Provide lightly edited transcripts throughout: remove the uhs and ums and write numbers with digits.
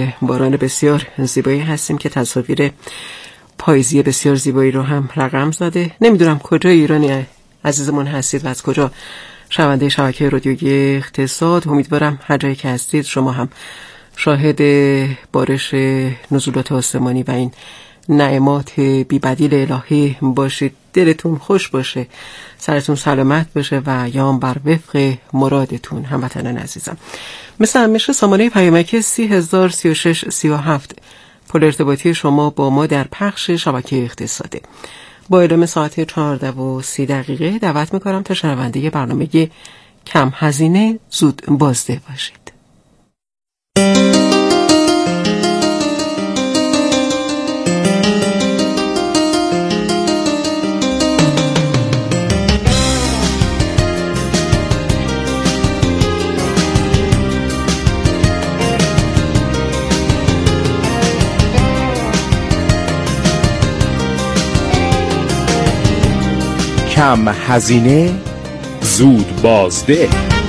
باران بسیار زیبایی هستیم که تصاویر پاییزی بسیار زیبایی رو هم رقم زده. نمیدونم کجا ایرانی عزیزمون هستید و از کجا شنونده شبکه رادیویی اقتصاد. امیدوارم هر جایی که هستید شما هم شاهد بارش نزولات آسمانی و این نعمات بی‌بدیل الهی باشید. دلتون خوش باشه، سرتون سلامت باشه و یام بر وفق مرادتون. هموطنان عزیزم، مثل همیشه سامانه پیامکی 303637 پل ارتباطی شما با ما در پخش شبکه اقتصاده. با اعلام ساعت 14:30 دعوت میکنم تا شنونده برنامه کم هزینه زود بازده باشید. کم هزینه زود بازده.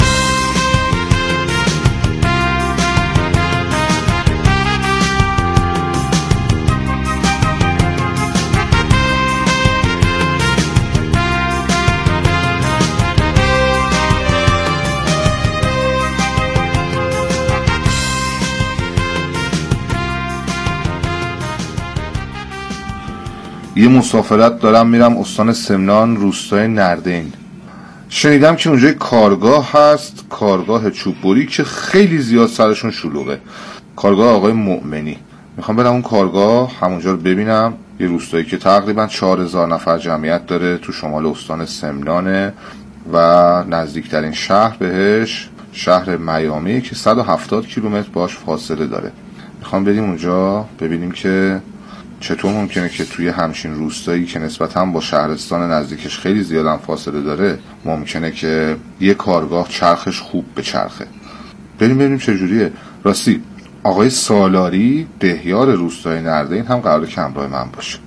یه مسافرت دارم میرم استان سمنان، روستای نردین. شنیدم که اونجا کارگاه هست، کارگاه چوببری که خیلی زیاد سرشون شلوغه. کارگاه آقای مؤمنی. میخوام برم اون کارگاه، همونجا رو ببینم. یه روستایی که تقریبا 4000 نفر جمعیت داره، تو شمال استان سمنانه و نزدیکترین شهر بهش شهر میامی که 170 کیلومتر باش فاصله داره. میخوام بریم اونجا ببینیم که چطور ممکنه که توی همچین روستایی که نسبتاً با شهرستان نزدیکش خیلی زیاد هم فاصله داره ممکنه که یه کارگاه چرخش خوب بچرخه. بریم ببینیم چجوریه. راستی آقای سالاری دهیار روستای نردین هم قراره که همراه من باشه.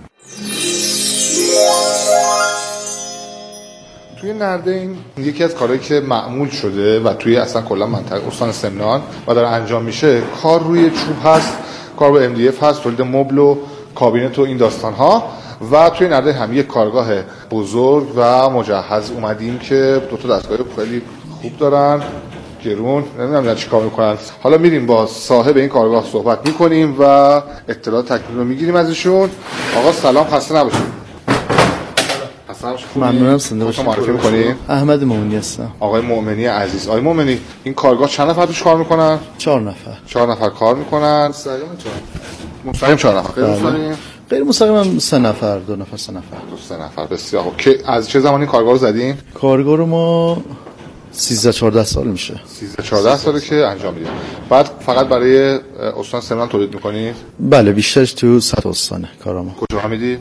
توی نردین یکی از کارهایی که معمول شده و توی اصلا کلا منطقه استان سمنان و داره انجام میشه، کار روی چوب هست، کار با MDF هست، تولید مبل و کابینت و این داستان ها. و توی نردین هم یک کارگاه بزرگ و مجهز اومدیم که دو تا دستگاه خیلی خوب دارن، گرون، نمیدونم چی کار میکنن. حالا میریم با صاحب این کارگاه صحبت میکنیم و اطلاعات تکمیل رو میگیریم ازشون. آقا سلام، خسته نباشید. ممنونم. سنده باشید. معرفی میکنید؟ احمد مؤمنی هستم. آقای مؤمنی عزیز. آقای مؤمنی، این کارگاه چند نفر توش کار میکنن؟ 4 نفر. 4 نفر کار میکنن. مستقیم 4 نفر. غیر مستقیم؟ غیر مستقیم هم 3 نفر، 2 نفر، 3 نفر. 3 نفر. بسیار خوب. که از چه زمانی کارگاه رو زدین؟ کارگاه رو ما 13-14 سال میشه. 13-14 ساله که انجام میدید. بعد فقط برای استان سمنان تولید میکنید؟ بله، بیشترش تو سطح استانه کارامون. کجا میدید؟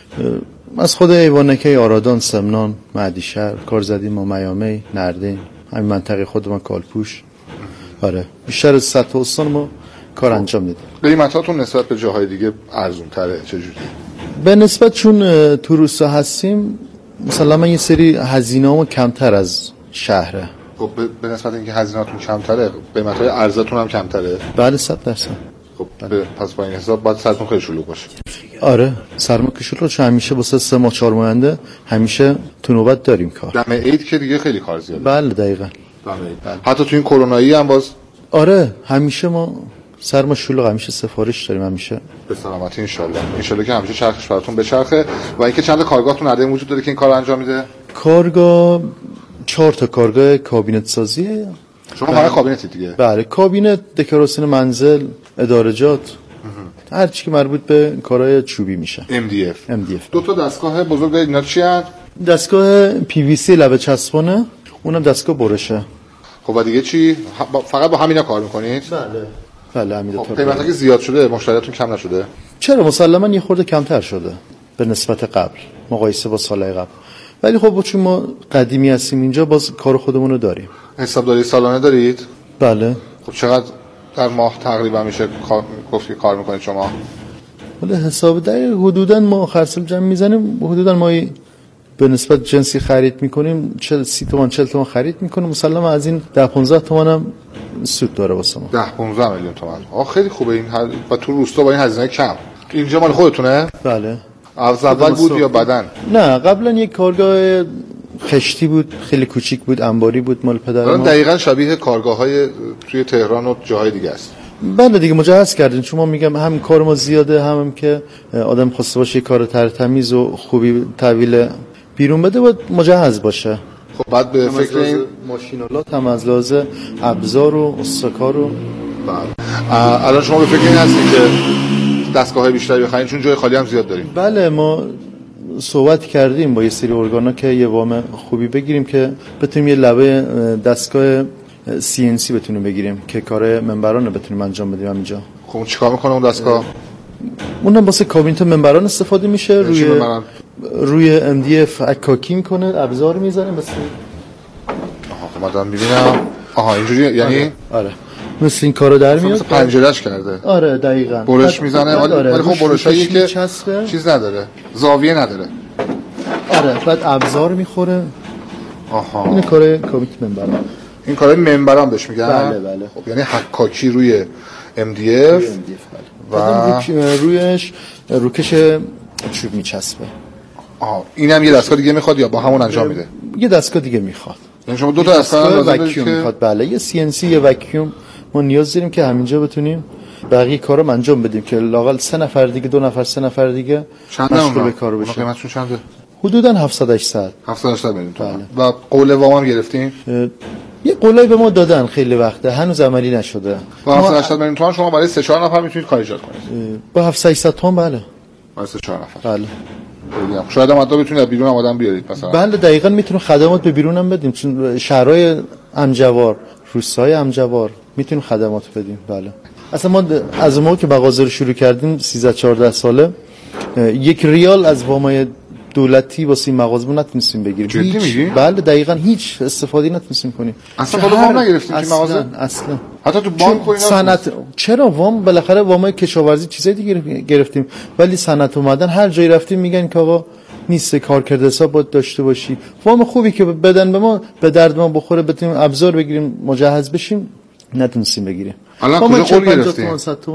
از خود ایوانکه، آرادان، سمنان، مهدیشهر کار زدیم، ما میامی، نردین، همین منطقه خود ما کالپوش. آره، بیشتر از سطح استان ما کار انجام میدیم. قیمتاتون نسبت به جاهای دیگه ارزون تره چجوری؟ به نسبت چون تو روستا هستیم مثلا یه سری هزینه‌ام کمتر از شهره. خب به نسبت اینکه هزینه‌تون کمتره، قیمت‌های ارزتون هم کمتره؟ بله 100%. خب پس با این حساب باید سرتون خیلی شلوغ باشه. آره، سرما که شلوغ چون همیشه واسه 3 ماه 4 ماه آینده همیشه تو نوبت داریم کار. دم عید که دیگه خیلی کار زیاده. بله دقیقاً. بله. حتی تو این کرونایی هم باز آره، همیشه ما سرما شلوغ، همیشه سفارش داریم، همیشه. به سلامتی ان شاءالله که همیشه چرخش براتون بچرخه. و اینکه چند تا کارگاهتون نردین وجود داره که این کارو انجام میده؟ کارگاه 4 تا کارگاه کابینت سازیه. شما فقط کابینتی دیگه؟ بله، کابینت، دکوراسیون منزل، ادارجات، هر چی که مربوط به کارهای چوبی میشه. MDF. 2 تا دستگاه بزرگ اینا چی هست؟ دستگاه PVC لبه چسبانه، اونم دستگاه برشه. خب و دیگه چی؟ فقط با همینا کار میکنید؟ بله همین دو تا. قیمتا که زیاد شده، مشتریاتون کم نشده؟ چرا، مسلما یه خورده کمتر شده به نسبت قبل، مقایسه با سالهای قبل. ولی خب چون ما قدیمی هستیم اینجا، باز کار خودمون رو داریم. حسابداری سالانه دارید؟ بله. خب چقدر در ماه تقریبا میشه گفت که کار میکنید شما؟ ولی حساب دقیق حدوداً ما خرسل جمع میزنیم، حدوداً ما به به نسبت جنسی خرید میکنیم 30 تومن 40 تومن خرید میکنیم، مسلما از این 10-15 تومن هم سود داره واسه ما. 10-15 میلیون تومن. خیلی خوبه این و تو روستا با این هزینه کم. اینجا مال خودتونه؟ بله. از اول بود یا بعدن؟ نه قبلا یک کارگاه خشتی بود، خیلی کوچیک بود، انباری بود مال پدر ما. دقیقاً شبیه کارگاه‌های توی تهران و جاهای دیگه است. بله دیگه مجهز کردیم، چون ما میگم هم کار ما زیاده، هم که آدم خواسته باشه کار تمیز و خوبی تحویل بیرون بده و مجهز باشه. خب بعد به فکر این ماشینالات هم از لحاظ ابزار و استکار و الان شما به فکر این هستید که دستگاه‌های بیشتری بخرید چون جای خالی هم زیاد داریم؟ بله ما صحبت کردیم با یه سری ارگانا که یه وام خوبی بگیریم که بتونیم یه لبه دستگاه CNC بتونیم بگیریم که کار منبران رو بتونیم انجام بدیم همینجا. خب چیکار میکنه اون دستگاه؟ اونم واسه کابینت منبران استفاده میشه، روی MDF عکاکی میکنه، ابزار میزنه مثل خب من دارم میبینم اینجوری یعنی آره مثل این کارو در میاد، مثل پنجرهش کرده. آره دقیقاً برش میزنه ولی خب برشایی که چیز نداره، زاویه نداره. آره بعد ابزار میخوره. این کار کابینت منبران، این کارای منبران بهش میگن. بله. خب یعنی حکاکی روی MDF و رویش روکش چوب میچسبه. اینم یه دستگاه دیگه میخواد یا با همون انجام میده؟ یه دستگاه دیگه میخواد. یعنی شما دو تا دستگاه وکیوم میخواد. بله یه CNC یه وکیوم ما نیاز داریم که همینجا بتونیم بقیه کارو انجام بدیم که لاقل 3 نفر دیگه 2 نفر 3 نفر دیگه مشغول به کار بشه. قیمتشون چنده؟ حدوداً 700-800 میلیون تومان. و قول وام هم گرفتیم؟ یه قولای به ما دادن خیلی وقته، هنوز عملی نشده. با 700-800 میلیون تومان شما برای 3-4 نفر میتونید کار ایجاد کنید. با 700-800 تومان بله. برای 3-4 نفر. بله. شاید هم حتی بتونید بیرون هم آدم بیارید مثلا. بله دقیقاً میتونیم خدمات به بیرون هم بدیم، چون شهرهای امجوار، روستاهای امجوار میتونیم خدمات بدیم. بله. اصلا ما از موقعی که مغازه رو شروع کردیم 13-14 ساله 1 ریال از وامای دولتی واسه این مغازه نتونستیم بگیریم. جدی میگی؟ بله دقیقاً هیچ استفاده نتونستیم کنیم. اصلا خود وام نگرفتیم که مغازه؟ اصلا حتی تو بانک و اینا صنعت چرا وام بالاخره وامای کشاورزی چیزای دیگه گرفتیم، ولی صنعت و معدن هر جایی رفتیم میگن که آقا نیست، کارکرد حساب باید داشته باشی، وام خوبی که بدن به ما به درد ما بخوره بتونیم ابزار بگیریم مجهز بشیم نتونستیم بگیریم. الان کجا قول گرفتیم؟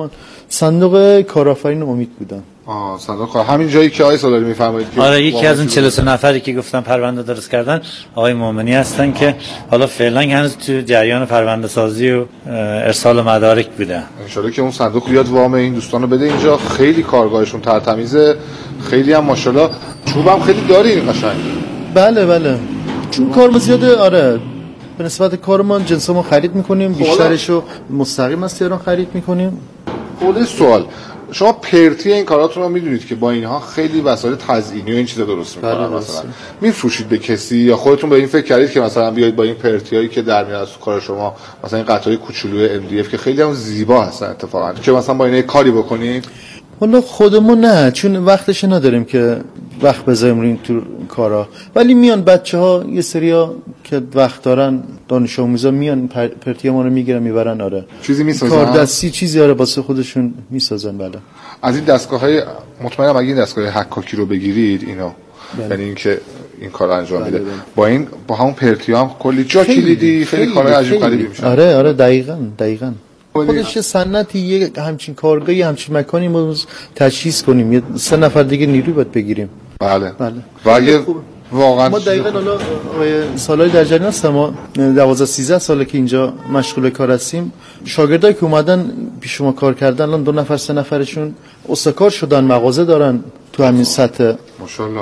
صندوق کارآفرین امید بودن. صندوق همین جایی که آقای سالاری میفرمایید که آره یکی از اون 43 نفری که گفتم پرونده درست کردن آقای مومنی هستن که حالا فعلا هنوز تو جریان پرونده سازی و ارسال مدارک بودن. ان شاءالله که اون صندوق بیاد وام این دوستانو بده. اینجا خیلی کارگاهشون ترتمیزه، خیلی هم ماشاءالله چوبم خیلی دارین قشنگ. بله چون کار زیاده. آره به نسبت کارمان جنسامون خرید میکنیم، بیشترشو مستقیم از تهران خرید میکنیم. خود سوال شما پرتی این کاراتون رو میدونید که با اینها خیلی وسایل تزیینی و این چیزا درست میکنن، مثلا میفروشید به کسی یا خودتون به این فکر کردید که مثلا بیاید با این پرتیایی که در میاد از کار شما مثلا این قطعه کوچولوی MDF که خیلی هم زیبا هستن اتفاقا که مثلا با اینا کاری بکنید؟ والا خودمون نه، چون وقتش نداریم که وقت بذاریم روی تو کارا، ولی میان بچه‌ها یه سریا که وقت دارن دانش آموزا میان پرتیه ما رو میگیرن میبرن. آره چیزی میسازن، کار دستی چیزی آره واسه خودشون میسازن. بله از این دستگاه‌های مطمئنم اگه این دستگاه حکاکی رو بگیرید اینو یعنی اینکه این کار انجام میده با همون پرتیه هم کلی جا کلیدی خیلی کارهای عجیب غریبی میشه. آره دقیقاً خودش صنعتی یه همچین کارگاهی همچین مکانی ما تجهیز کنیم، یه 3 نفر دیگه نیروی باید بگیریم. بله و اگه واقعا ما دقیقاً حالا سالای در جریان هستم، ما 12-13 ساله که اینجا مشغول کار هستیم. شاگردایی که اومدن پیش ما کار کردن الان 2 نفر 3 نفرشون استکار شدن، مغازه دارن تو همین سطح ماشاءالله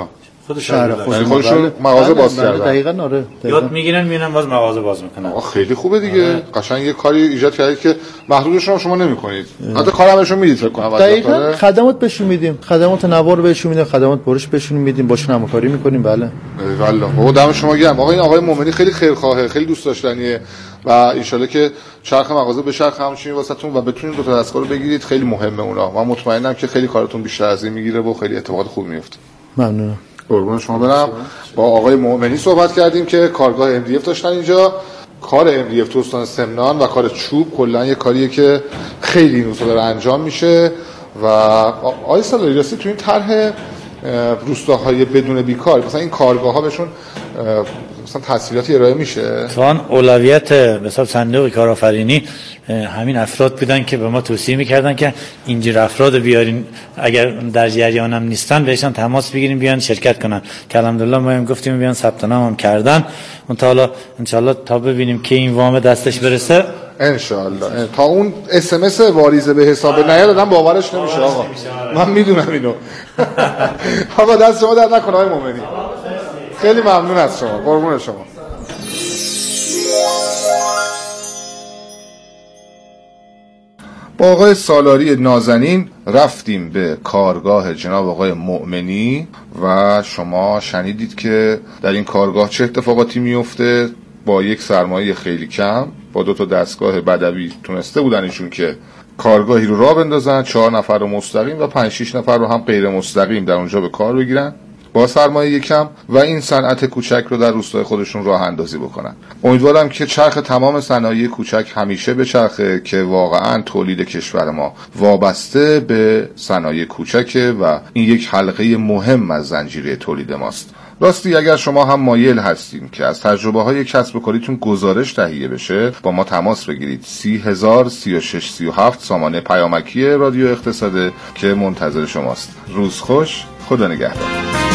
خودشون مغازه باز کردن. دقیقاً آره یاد میگیرن میرن باز مغازه باز میکنن. خیلی خوبه دیگه. قشنگ یه کاری ایجاد کردید که محدودش رو شما نمیکنید، حتی کارمشون میدید فکر کنم. دقیقاً خدمات بهشون میدیم، خدمات نوار بهشون میدیم، خدمات برش بهشون میدیم، باشون همکاری میکنیم. بله والله دم شما گرم. آقای مومنی خیلی خیرخواهه، خیلی دوست داشتنیه و ان شاءالله که چرخ مغازه به چرخ همچین واسهتون و بتونید 2 تا دستگاه رو بگیرید. خیلی مهمه اونا. من مطمئنم که خیلی کارتون بیشتر از این میگیره و خیلی اتفاقات خوب میفته. ممنونم. قربون شما برم. با آقای مومنی صحبت کردیم که کارگاه MDF داشتن اینجا. کار MDF تو استان سمنان و کار چوب کلا یه کاریه که خیلی این داره انجام میشه و آقای سالاری راستی تو این طرح روستاهای بدون بیکار، مثلا این کارگاه‌ها بهشون مثلا تسهیلاتی ارائه میشه؟ طبعا اولویت به حساب صندوق کارآفرینی همین افراد بودن که به ما توصیه میکردن که اینجور افراد بیارین، اگر در جریانم نیستن بهشون تماس بگیریم بیان شرکت کنن، که الحمدلله ما هم گفتیم بیان ثبت نام هم کردن. حالا انشالله تا ببینیم که این وام دستش برسه انشالله. تا اون SMS واریزه به حساب نیاد آدم باورش نمیشه. آقا من میدونم اینو. آقا دست شما در نکنه آقای مومنی، خیلی ممنون از شما، قربون شما. با آقای سالاری نازنین رفتیم به کارگاه جناب آقای مؤمنی و شما شنیدید که در این کارگاه چه اتفاقاتی میفته. با یک سرمایه خیلی کم، با 2 دستگاه بدوی تونسته بودن ایشون که کارگاهی رو راه بندازن، 4 نفر رو مستقیم و 5-6 نفر رو هم غیر مستقیم در اونجا به کار بگیرن با سرمایه کم و این صنعت کوچک رو در روستای خودشون راه اندازی بکنن. امیدوارم که چرخ تمام صنایع کوچک همیشه به چرخه، که واقعا تولید کشور ما وابسته به صنایع کوچکه و این یک حلقه مهم از زنجیره تولید ماست. راستی اگر شما هم مایل هستیم که از تجربه های کسب و کاریتون گزارش تهیه بشه، با ما تماس بگیرید. 30,036,37 سامانه پیامکی رادیو اقتصاده که منتظر شماست. روز خوش، خدا نگهدار.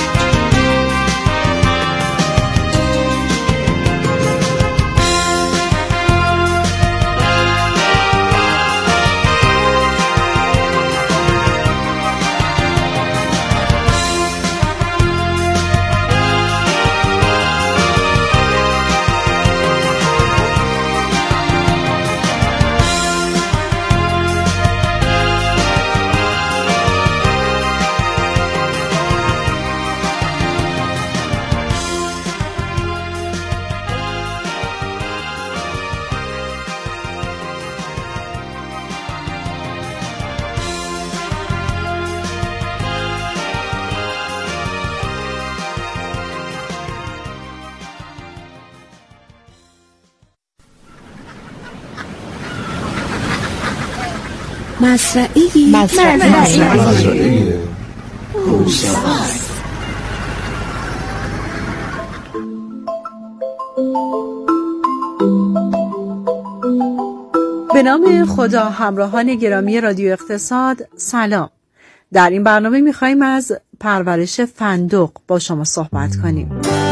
مزرعه به نام خدا. همراهان گرامی رادیو اقتصاد سلام. در این برنامه می‌خوایم از پرورش فندق با شما صحبت کنیم.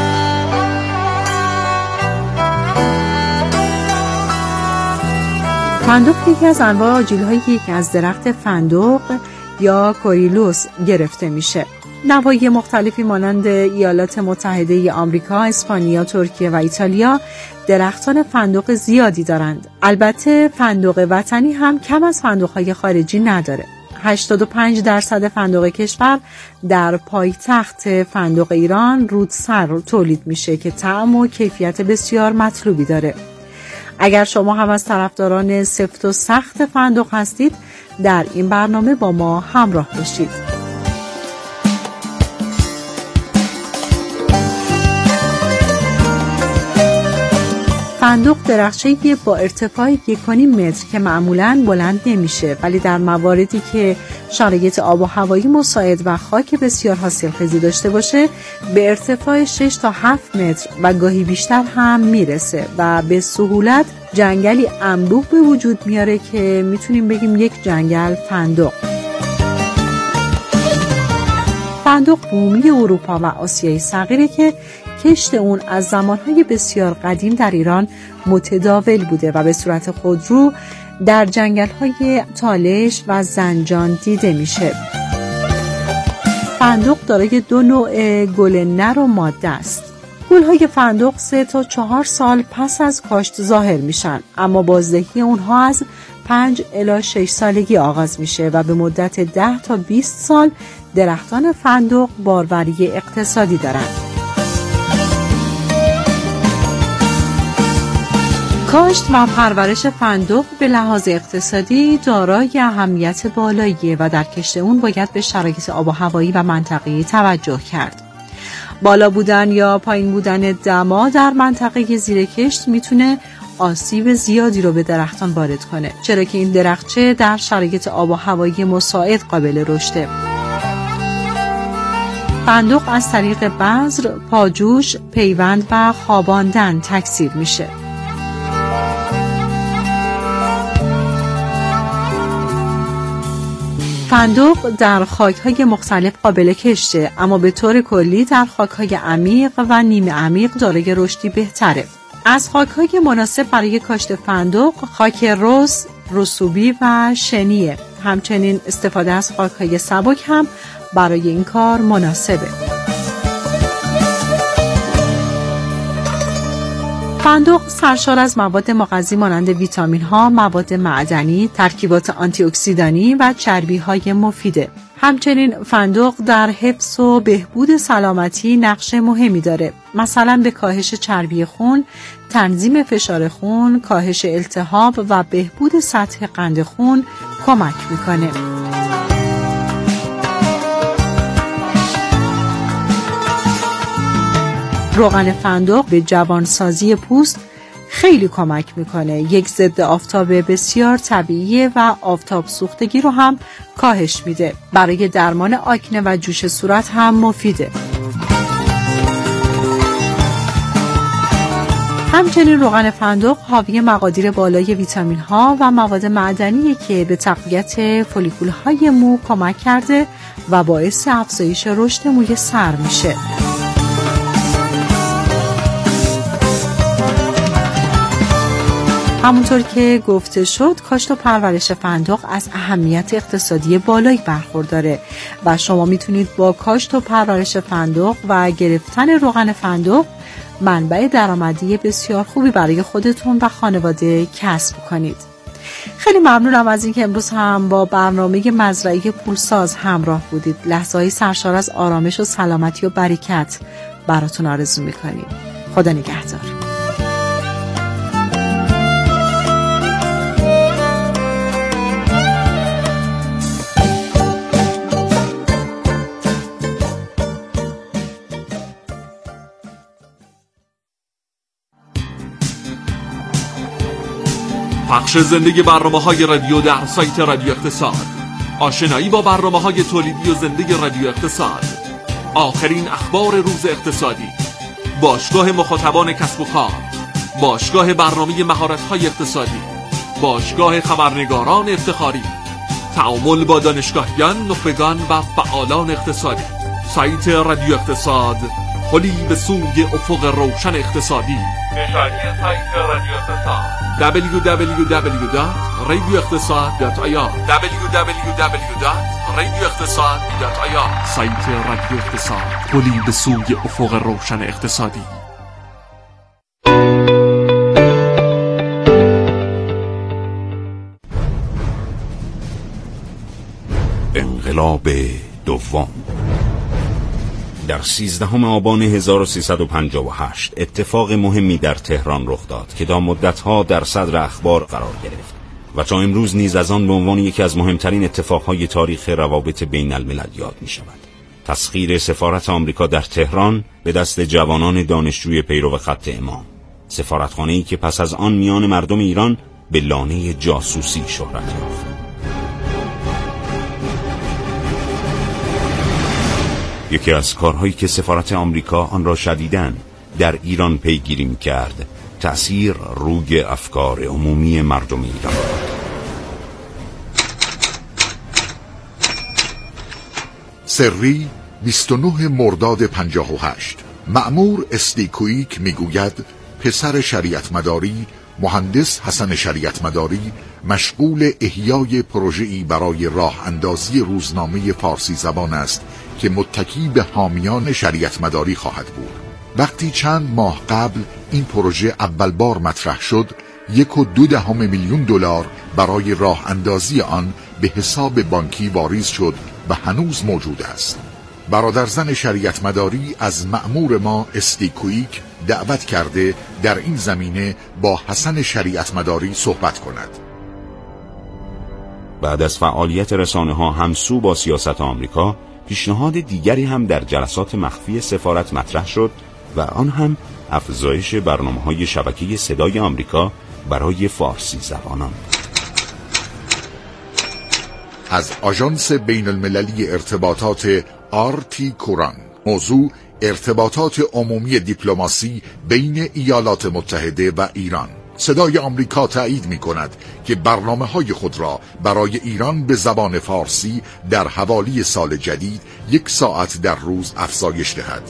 فندق یکی از انواع آجیل‌هایی که از درخت فندق یا کوریلوس گرفته میشه. نواحی مختلفی مانند ایالات متحده آمریکا، اسپانیا، ترکیه و ایتالیا درختان فندق زیادی دارند. البته فندق وطنی هم کم از فندق‌های خارجی نداره. 85% فندق کشور در پایتخت فندق ایران رودسر تولید میشه که طعم و کیفیت بسیار مطلوبی داره. اگر شما هم از طرفداران سفت و سخت فندق هستید، در این برنامه با ما همراه باشید. فندق درخچه‌ای با ارتفاع 1.5 متر که معمولاً بلند نمیشه، ولی در مواردی که شرایط آب و هوایی مساعد و خاک بسیار حاصلخیزی داشته باشه به ارتفاع 6 تا 7 متر و گاهی بیشتر هم میرسه و به سهولت جنگلی انبوه به وجود میاره که میتونیم بگیم یک جنگل فندق. فندق بومی اروپا و آسیای صغیره که کشت اون از زمانهای بسیار قدیم در ایران متداول بوده و به صورت خودرو در جنگل‌های تالش و زنجان دیده میشه. فندق دارای 2 نوع گل نر و ماده است. گل‌های فندق 3 تا 4 سال پس از کاشت ظاهر میشن، اما بازدهی اونها از 5 الی 6 سالگی آغاز میشه و به مدت 10 تا 20 سال درختان فندق باروری اقتصادی دارند. کاشت و پرورش فندق به لحاظ اقتصادی دارای اهمیت بالاییه و در کشت اون باید به شرایط آب و هوایی و منطقه‌ای توجه کرد. بالا بودن یا پایین بودن دما در منطقه زیر کشت میتونه آسیب زیادی رو به درختان وارد کنه، چرا که این درخچه در شرایط آب و هوایی مساعد قابل رشده. فندق از طریق بذر، پاجوش، پیوند و خواباندن تکثیر میشه. فندق در خاک‌های مختلف قابل کشته، اما به طور کلی در خاک‌های عمیق و نیمه عمیق دارای رشدی بهتره. از خاک‌های مناسب برای کاشت فندق خاک رس، رسوبی و شنیه. همچنین استفاده از خاک‌های سبک هم برای این کار مناسبه. فندق سرشار از مواد مغذی مانند ویتامین‌ها، مواد معدنی، ترکیبات آنتی اکسیدانی و چربی‌های مفیده. همچنین فندق در حفظ و بهبود سلامتی نقش مهمی داره. مثلا به کاهش چربی خون، تنظیم فشار خون، کاهش التهاب و بهبود سطح قند خون کمک میکنه. روغن فندق به جوانسازی پوست خیلی کمک میکنه. یک ضد آفتاب بسیار طبیعیه و آفتاب سوختگی رو هم کاهش میده. برای درمان آکنه و جوش صورت هم مفیده. همچنین روغن فندق حاوی مقادیر بالای ویتامین ها و مواد معدنیه که به تقویت فولیکول های مو کمک کرده و باعث افزایش رشد موی سر میشه. همونطور که گفته شد، کاشت و پرورش فندق از اهمیت اقتصادی بالایی برخورداره و شما میتونید با کاشت و پرورش فندق و گرفتن روغن فندق منبع درآمدی بسیار خوبی برای خودتون و خانواده کسب کنید. خیلی ممنونم از اینکه امروز هم با برنامه مزرعه پولساز همراه بودید. لحظه‌های سرشار از آرامش و سلامتی و برکت براتون آرزو می‌کنیم. خدا نگهدار. پخش زنده برنامه‌های رادیو در سایت رادیو اقتصاد، آشنایی با برنامه‌های تولیدی و زنده رادیو اقتصاد، آخرین اخبار روز اقتصادی، باشگاه مخاطبان کسب و کار، باشگاه برنامه مهارت‌های اقتصادی، باشگاه خبرنگاران افتخاری، تعامل با دانشگاهیان، نخبگان و فعالان اقتصادی. سایت رادیو اقتصاد، پلی به سوی افق روشن اقتصادی. نشانی سایت رادیو اقتصاد www.radioeqtasad.ir www.radioeqtasad.ir. سایت رادیو اقتصاد، پلی به سوی افق روشن اقتصادی. انقلاب دوم. در 13 آبان 1358 اتفاق مهمی در تهران رخ داد که تا مدتها در صدر اخبار قرار گرفت و تا امروز نیز از آن به عنوان یکی از مهمترین اتفاقهای تاریخ روابط بین الملل یاد می شود. تسخیر سفارت آمریکا در تهران به دست جوانان دانشجوی پیرو خط امام، سفارتخانه‌ای که پس از آن میان مردم ایران به لانه جاسوسی شهرت یافت. یکی از کارهایی که سفارت آمریکا آن را شدیداً در ایران پیگیری می‌کرد، تأثیر روی افکار عمومی مردم ایران. سری 29 مرداد 58 مأمور استیکویک میگوید پسر شریعت مداری مهندس حسن شریعت مداری مشغول احیای پروژه‌ای برای راه اندازی روزنامه فارسی زبان است که متکی به حامیان شریعت مداری خواهد بود. وقتی چند ماه قبل این پروژه اول بار مطرح شد، 1.2 میلیون دلار برای راه اندازی آن به حساب بانکی واریز شد و هنوز موجود است. برادرزن شریعت مداری از مأمور ما استیکویک دعوت کرده در این زمینه با حسن شریعت مداری صحبت کند. بعد از فعالیت رسانه‌ها همسو با سیاست آمریکا، پیشنهاد دیگری هم در جلسات مخفی سفارت مطرح شد و آن هم افزایش برنامه‌های شبکه صدای آمریکا برای فارسی زبانان. از آژانس بین المللی ارتباطات آرتی کوران موضوع ارتباطات عمومی دیپلماسی بین ایالات متحده و ایران. صدای آمریکا تایید می کند که برنامه‌های خود را برای ایران به زبان فارسی در حوالی سال جدید 1 ساعت در روز افزایش دهد.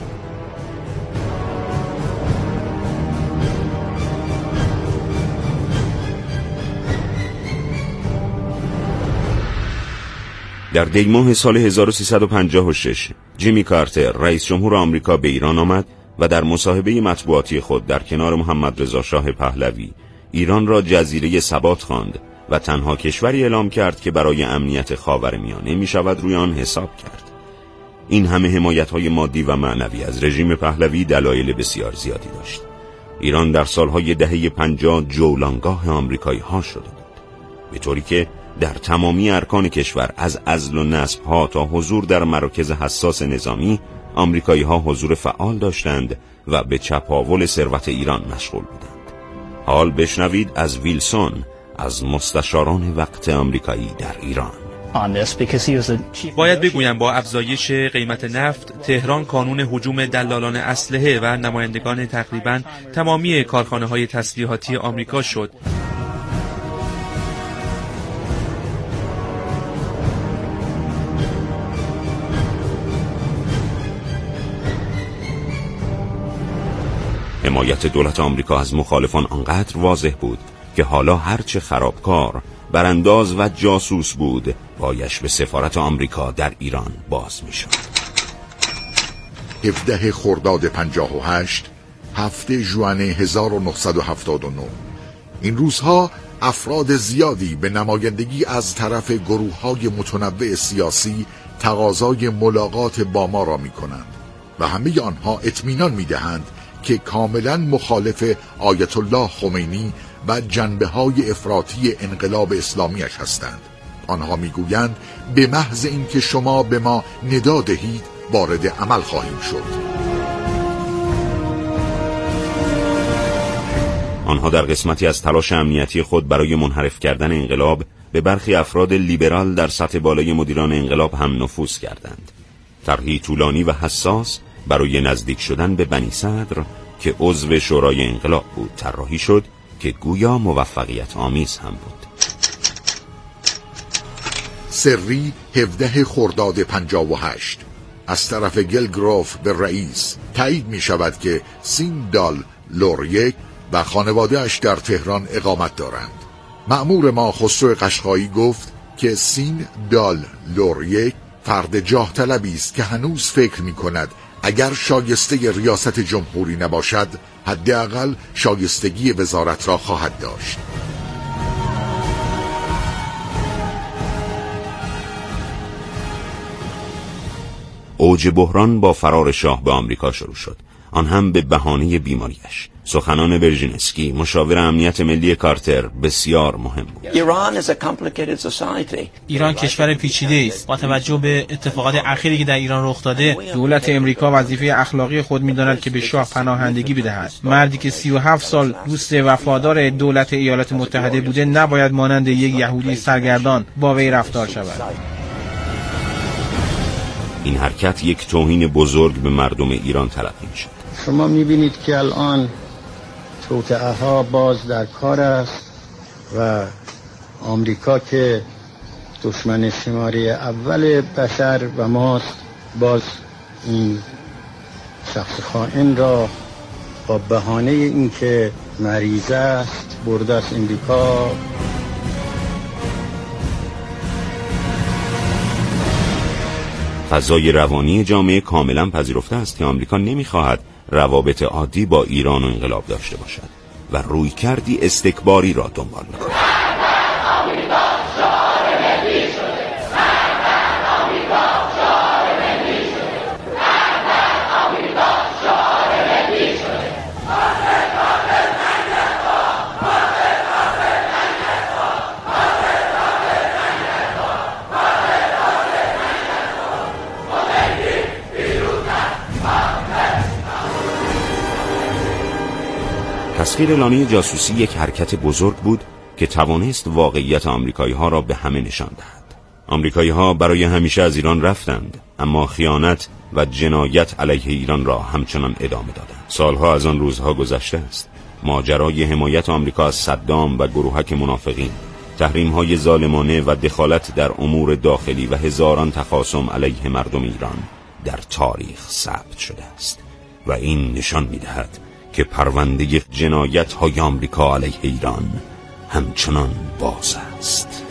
در دیماه سال 1356 جیمی کارتر رئیس جمهور آمریکا به ایران آمد و در مصاحبه مطبوعاتی خود در کنار محمد رضا شاه پهلوی ایران را جزیره ثبات خواند و تنها کشوری اعلام کرد که برای امنیت خاورمیانه می شود روی آن حساب کرد. این همه حمایت‌های مادی و معنوی از رژیم پهلوی دلایل بسیار زیادی داشت. ایران در سالهای دهه 50 جولانگاه آمریکایی‌ها شده بود، به طوری که در تمامی ارکان کشور از عزل و نصب‌ها تا حضور در مراکز حساس نظامی آمریکایی‌ها حضور فعال داشتند و به چپاول ثروت ایران مشغول بودند. حال بشنوید از ویلسون، از مستشاران وقت آمریکایی در ایران. باید بگویم با افزایش قیمت نفت، تهران کانون هجوم دلالان اسلحه و نمایندگان تقریباً تمامی کارخانه‌های تسلیحاتی آمریکا شد. حمایت دولت آمریکا از مخالفان آنقدر واضح بود که حالا هرچه خرابکار، برانداز و جاسوس بود پایش به سفارت آمریکا در ایران باز می شد. 17 خرداد 58 7 ژوئن 1979 این روزها افراد زیادی به نمایندگی از طرف گروه‌های متنوع سیاسی تقاضای ملاقات با ما را می کنند و همه آنها اطمینان می دهند که کاملا مخالف آیت الله خمینی و جنبه‌های افراطی انقلاب اسلامیش هستند. آنها میگویند به محض اینکه شما به ما ندا دهید وارد عمل خواهیم شد. آنها در قسمتی از تلاش امنیتی خود برای منحرف کردن انقلاب به برخی افراد لیبرال در سطح بالای مدیران انقلاب هم نفوذ کردند. طرحی طولانی و حساس برای نزدیک شدن به بنی صدر که عضو شورای انقلاب بود طراحی شد که گویا موفقیت آمیز هم بود. سری 17 خرداد 58 از طرف گلگروف به رئیس تایید می شود که سین دال لوریک و خانواده‌اش در تهران اقامت دارند. مأمور ما خسرو قشقایی گفت که سین دال لوریک فرد جاه طلبی است که هنوز فکر می کند اگر شایسته ریاست جمهوری نباشد حداقل شایستگی وزارت را خواهد داشت. اوج بحران با فرار شاه به آمریکا شروع شد، آن هم به بهانه بیماریش. سخنان برژینسکی مشاور امنیت ملی کارتر بسیار مهم بود. ایران کشور پیچیده است. با توجه به اتفاقات اخیری که در ایران رخ داده، دولت امریکا وظیفه اخلاقی خود می‌داند که به شاه پناهندگی بدهد. مردی که 37 سال دوست وفادار دولت ایالات متحده بوده نباید مانند یک یهودی سرگردان با وی رفتار شود. این حرکت یک توهین بزرگ به مردم ایران تلقی می‌شد. شما می‌بینید که الان توطئه‌ها باز در کار است و آمریکا که دشمن شماره اول بشر و ماست باز این شخص خائن را با بهانه اینکه مریض است برده از امریکا. فضای روانی جامعه کاملا پذیرفته است که آمریکا نمی‌خواهد روابط عادی با ایران و انقلاب داشته باشد و رویکردی استکباری را دنبال می‌کند. تسخیر لانه جاسوسی یک حرکت بزرگ بود که توانست واقعیت آمریکایی‌ها را به همه نشان دهد. آمریکایی‌ها برای همیشه از ایران رفتند، اما خیانت و جنایت علیه ایران را همچنان ادامه دادند. سالها از آن روزها گذشته است. ماجرای حمایت آمریکا از صدام و گروهک منافقین، تحریم‌های ظالمانه و دخالت در امور داخلی و هزاران تخاصم علیه مردم ایران در تاریخ ثبت شده است و این نشان می‌دهد که پرونده جنایت‌های آمریکا علیه ایران همچنان باز است.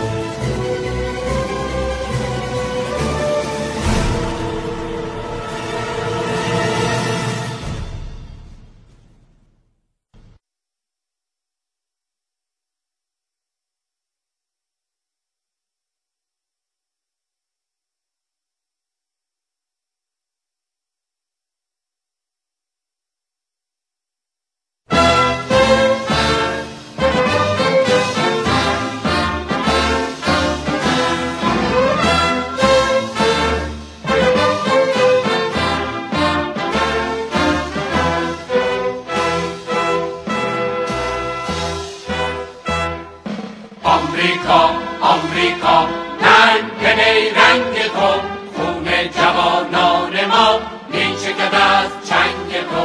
آمریکا رنگ رنگ تو، خون جوانان ما میچکد از چنگ تو.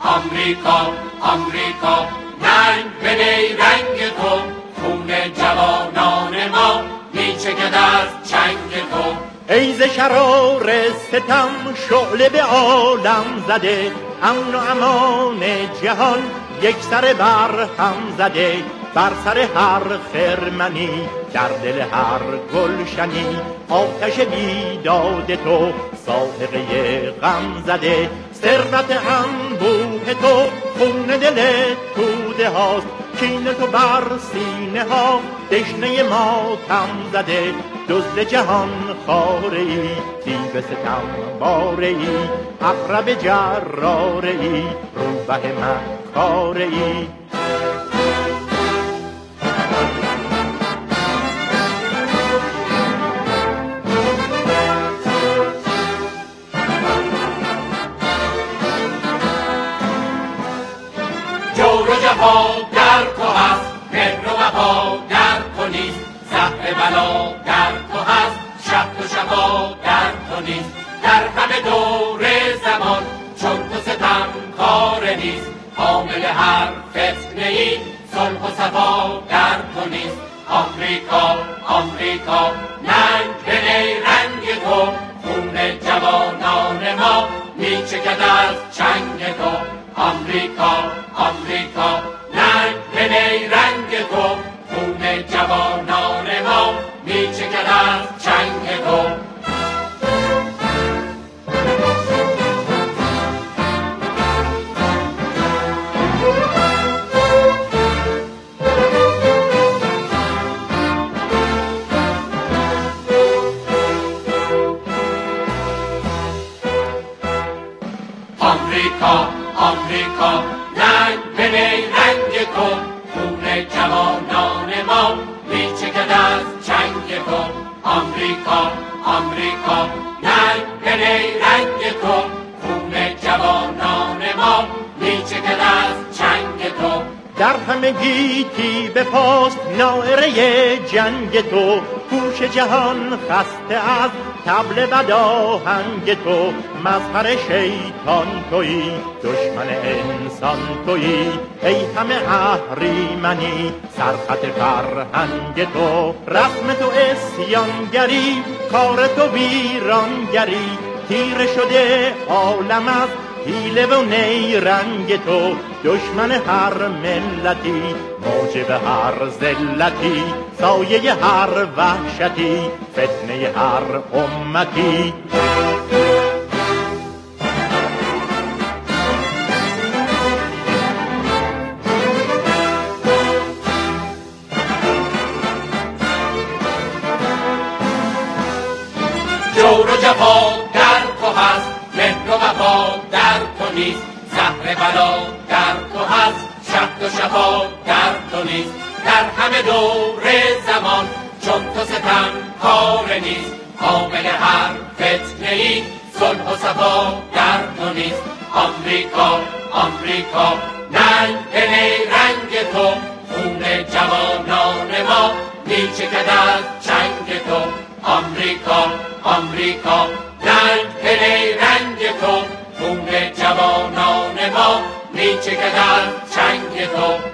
آمریکا رنگ رنگ تو، خون جوانان ما میچکد از چنگ تو. ای ز شرار ستم شعله به عالم زده، امن و امان جهان یک سر بر هم زده. بر سر هر خرمنی، در دل هر گلشنی، آتش بیداد تو سائقه غم زده. ثروت انبوه تو خون دل توده هاست، کین تو بر سینه ها دشنه ماتم زده. دزد جهان خاره ای، دیو ستم باره ای، عقرب جراره ای، روبه مکاره ای. جفا در تو هست، مهر و وفا در تو نیست. زهر بلا در تو هست، شب و شفا در تو نیست. در همه دور زمان چون تو ستم کار نیست. حامل هر فتنه ای صلح و صفا در تو نیست. آمریکا ننگ به رنگ تو، خون جوانان ما میچکد از چنگ تو. آمریکا ننگ به رنگ تو، خون جوانان ما میچکد از چنگ تو. آمریکا رنگ به رنگ تو، خون جوانان ما میچکد از چنگ تو. آمریکا رنگ به رنگ تو، خون جوانان ما میچکد از چنگ تو. در همه گیتی به پاست ناعره جنگ تو، پوش جهان خسته از طبل بداهنگ تو. مظهر شیطان تویی، دشمن انسان تویی، ای همه اهریمنی سرخط فرهنگ تو. رسم تو اسیانگری، کار تو ویرانگری، تیره شده عالم از حیله و نیرنگ تو. دشمن هر ملتی، موجب هر ذلتی، سایه هر وحشتی، فتنه هر امتی. جور و جفا در تو هست، مهر و وفا در تو نیست. زهر بلا در تو هست، شب و شفا در تو نیست. در همه دور زمان چون تو ستم کار نیست. حامل هر فتنه ای صلح و صفا در تو نیست. آمریکا ننگ به رنگ تو، خون جوانان ما میچکد از چنگ تو. آمریکا جوانان ما میچکد از چنگ تو.